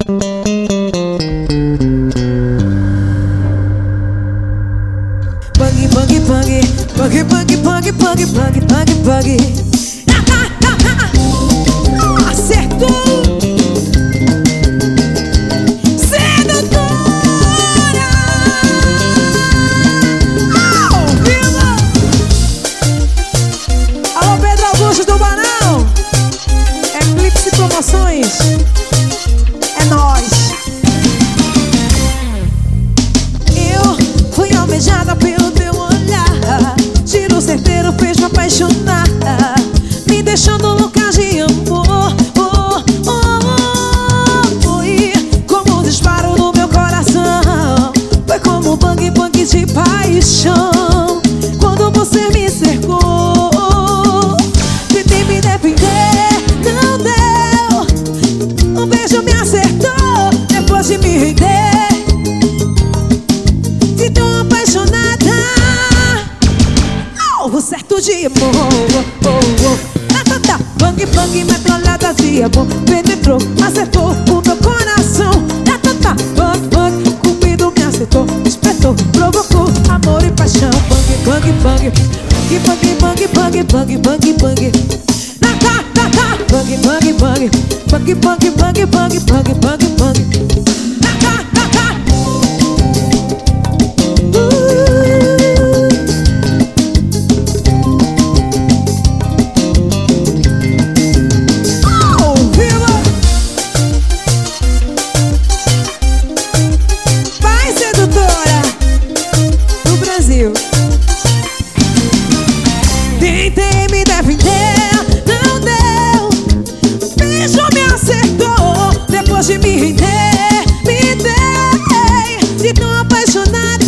Bang, bang, bang, bang, bang, bang, bang, bang, bang, bang. Acertou! Sedutora! Viva! Alô, Pedro Augusto do Barão! Eclipse Promoções. É nóis! Eu fui almejada pelo teu olhar, tiro certeiro fez me apaixonar, me deixando louca de amor. Foi como um disparo no meu coração, foi como um bang bang de paixão. Quando você me cercou, tentei me defender, não deu. Um beijo me acertou, depois de me render, de tão apaixonada. Alvo certo de amor. Bang bang, metralhada de amor, penetrou, acertou o meu coração. Bang bang, cupido me acertou, despertou, provocou amor e paixão. Bang bang bang, bang bang bang bang bang bang. Bang bang bang, bang bang bang bang bang bang bang. Tentei me defender, não deu. Beijo me acertou, depois de me render, me dei de tão apaixonada.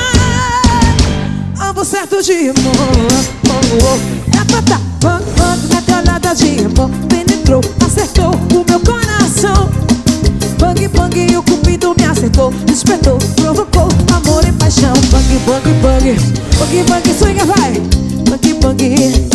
Alvo certo de amor. Bang bang, metralhada de amor, penetrou, acertou o meu coração. Bang bang, o cupido me acertou, despertou, provocou amor e paixão. Bang bang bang, bang bang, swinga vai. Bang bang.